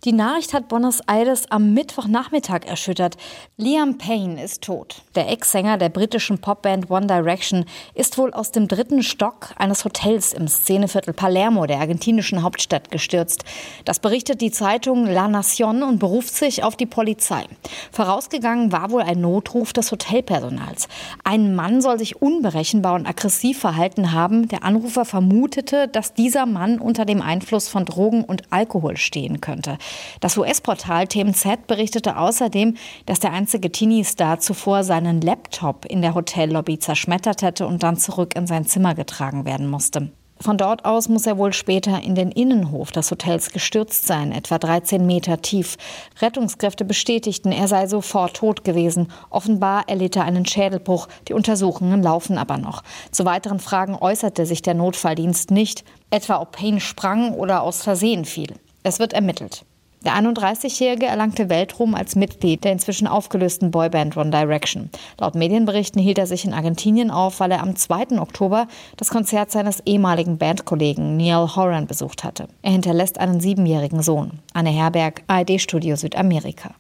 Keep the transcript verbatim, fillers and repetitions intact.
Die Nachricht hat Buenos Aires am Mittwochnachmittag erschüttert. Liam Payne ist tot. Der Ex-Sänger der britischen Popband One Direction ist wohl aus dem dritten Stock eines Hotels im Szeneviertel Palermo der argentinischen Hauptstadt gestürzt. Das berichtet die Zeitung La Nación und beruft sich auf die Polizei. Vorausgegangen war wohl ein Notruf des Hotelpersonals. Ein Mann soll sich unberechenbar und aggressiv verhalten haben. Der Anrufer vermutete, dass dieser Mann unter dem Einfluss von Drogen und Alkohol stehen könnte. Das U S-Portal T M Z berichtete außerdem, dass der einzige Teenie-Star zuvor seinen Laptop in der Hotellobby zerschmettert hätte und dann zurück in sein Zimmer getragen werden musste. Von dort aus muss er wohl später in den Innenhof des Hotels gestürzt sein, etwa dreizehn Meter tief. Rettungskräfte bestätigten, er sei sofort tot gewesen. Offenbar erlitt er einen Schädelbruch. Die Untersuchungen laufen aber noch. Zu weiteren Fragen äußerte sich der Notfalldienst nicht, etwa ob Payne sprang oder aus Versehen fiel. Es wird ermittelt. Der einunddreißigjährige erlangte Weltruhm als Mitglied der inzwischen aufgelösten Boyband One Direction. Laut Medienberichten hielt er sich in Argentinien auf, weil er am zweiten Oktober das Konzert seines ehemaligen Bandkollegen Niall Horan besucht hatte. Er hinterlässt einen siebenjährigen Sohn. Anne Herberg, A R D-Studio Südamerika.